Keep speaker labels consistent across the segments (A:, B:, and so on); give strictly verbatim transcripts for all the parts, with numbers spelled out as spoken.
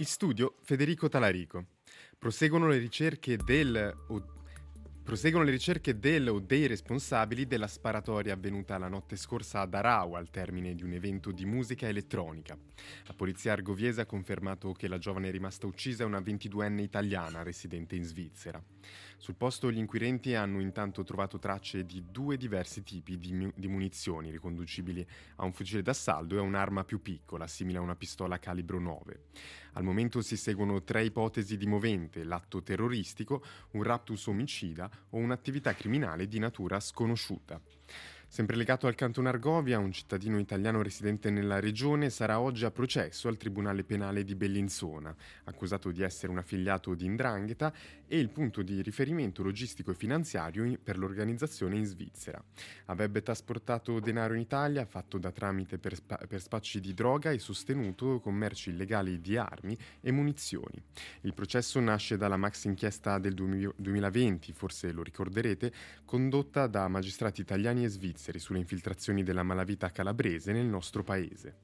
A: In studio Federico Talarico. Proseguono le ricerche del o Proseguono le ricerche del o dei responsabili della sparatoria avvenuta la notte scorsa ad Arau al termine di un evento di musica elettronica. La polizia argoviese ha confermato che la giovane rimasta uccisa è una ventiduenne italiana residente in Svizzera. Sul posto gli inquirenti hanno intanto trovato tracce di due diversi tipi di, mu- di munizioni riconducibili a un fucile d'assalto e a un'arma più piccola, simile a una pistola calibro nove. Al momento si seguono tre ipotesi di movente: l'atto terroristico, un raptus omicida o un'attività criminale di natura sconosciuta. Sempre legato al Canton Argovia, un cittadino italiano residente nella regione sarà oggi a processo al Tribunale Penale di Bellinzona, accusato di essere un affiliato di 'ndrangheta e il punto di riferimento logistico e finanziario in- per l'organizzazione in Svizzera. Avrebbe trasportato denaro in Italia, fatto da tramite per, spa- per spacci di droga e sostenuto commerci illegali di armi e munizioni. Il processo nasce dalla maxi inchiesta del duemila duemilaventi, forse lo ricorderete, condotta da magistrati italiani e svizzeri sulle infiltrazioni della malavita calabrese nel nostro paese.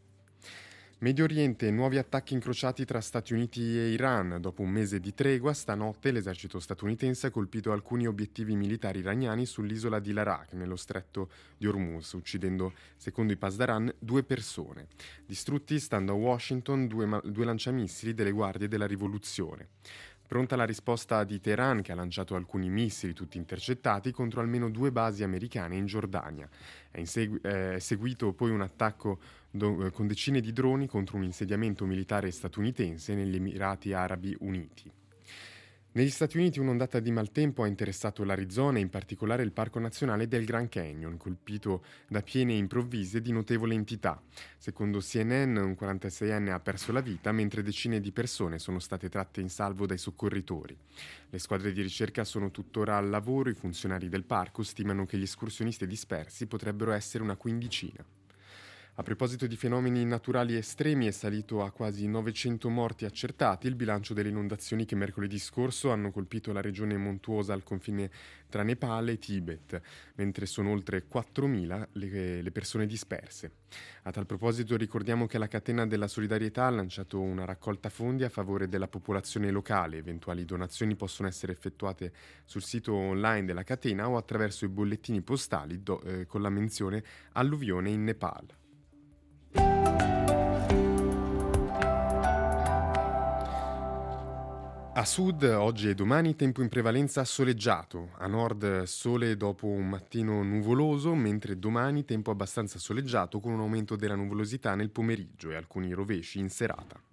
A: Medio Oriente, nuovi attacchi incrociati tra Stati Uniti e Iran. Dopo un mese di tregua, stanotte l'esercito statunitense ha colpito alcuni obiettivi militari iraniani sull'isola di Larak, nello stretto di Hormuz, uccidendo, secondo i Pasdaran, due persone. Distrutti, stando a Washington, due, ma- due lanciamissili delle guardie della rivoluzione. Pronta la risposta di Teheran, che ha lanciato alcuni missili tutti intercettati contro almeno due basi americane in Giordania. È, in segu- è seguito poi un attacco do- con decine di droni contro un insediamento militare statunitense negli Emirati Arabi Uniti. Negli Stati Uniti un'ondata di maltempo ha interessato l'Arizona e in particolare il Parco Nazionale del Grand Canyon, colpito da piene improvvise di notevole entità. Secondo C N N un quarantaseienne ha perso la vita mentre decine di persone sono state tratte in salvo dai soccorritori. Le squadre di ricerca sono tuttora al lavoro, i funzionari del parco stimano che gli escursionisti dispersi potrebbero essere una quindicina. A proposito di fenomeni naturali estremi, è salito a quasi novecento morti accertati il bilancio delle inondazioni che mercoledì scorso hanno colpito la regione montuosa al confine tra Nepal e Tibet, mentre sono oltre quattromila le, le persone disperse. A tal proposito ricordiamo che la Catena della Solidarietà ha lanciato una raccolta fondi a favore della popolazione locale. Eventuali donazioni possono essere effettuate sul sito online della catena o attraverso i bollettini postali do, eh, con la menzione alluvione in Nepal. A sud oggi e domani tempo in prevalenza soleggiato, a nord sole dopo un mattino nuvoloso, mentre domani tempo abbastanza soleggiato con un aumento della nuvolosità nel pomeriggio e alcuni rovesci in serata.